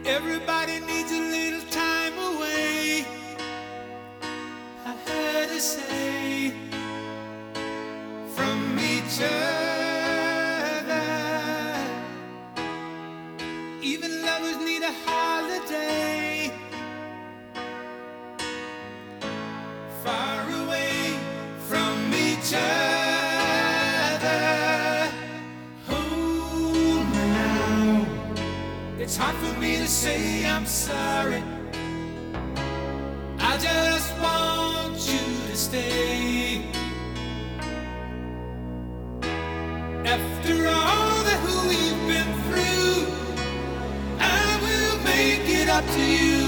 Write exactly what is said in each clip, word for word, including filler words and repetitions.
Everybody needs a little time away, I heard her say, from each other. Even lovers need a holiday, far away from each other. Hold me now. It's hard for me to say I'm sorry. I just want you to stay. After all that we've been through, I will make it up to you.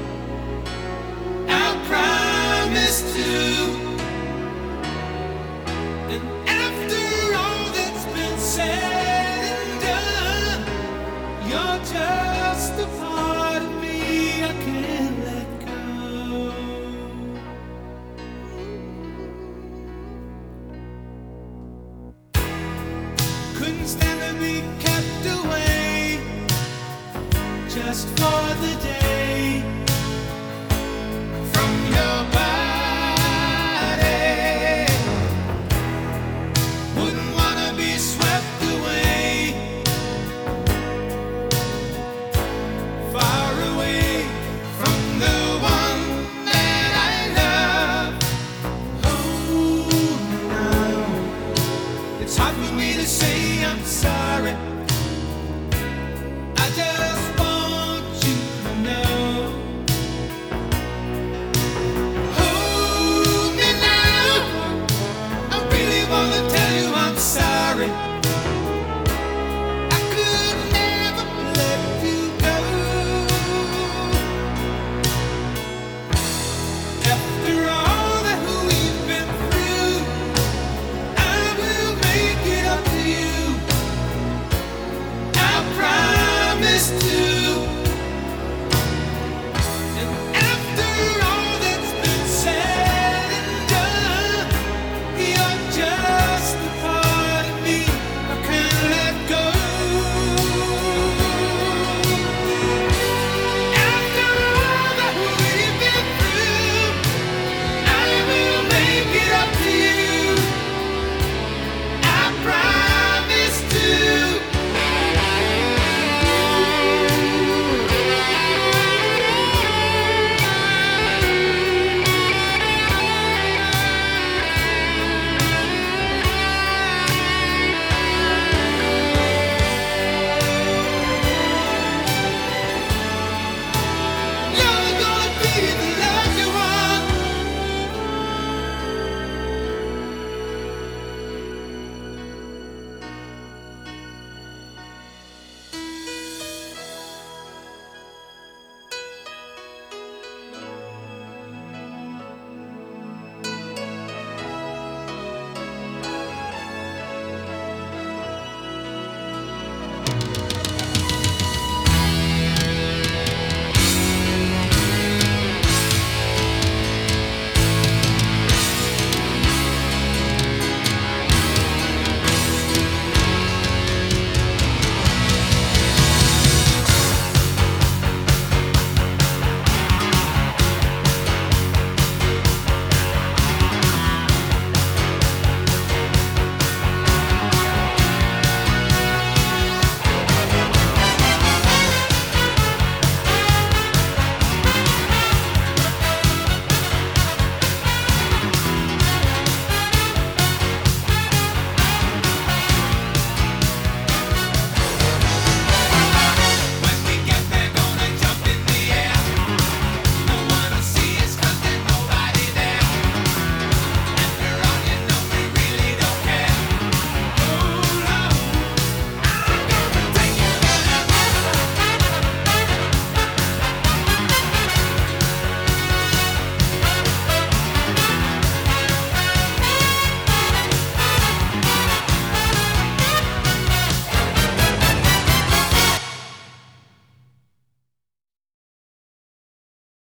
I'll promise to. And after all that's been said and done, you're just a part of me I can't let go. Couldn't stand to be kept away just for the day from your body. Wouldn't wanna be swept away, far away from the one that I love. Oh, now it's hard for me to say I'm sorry. I just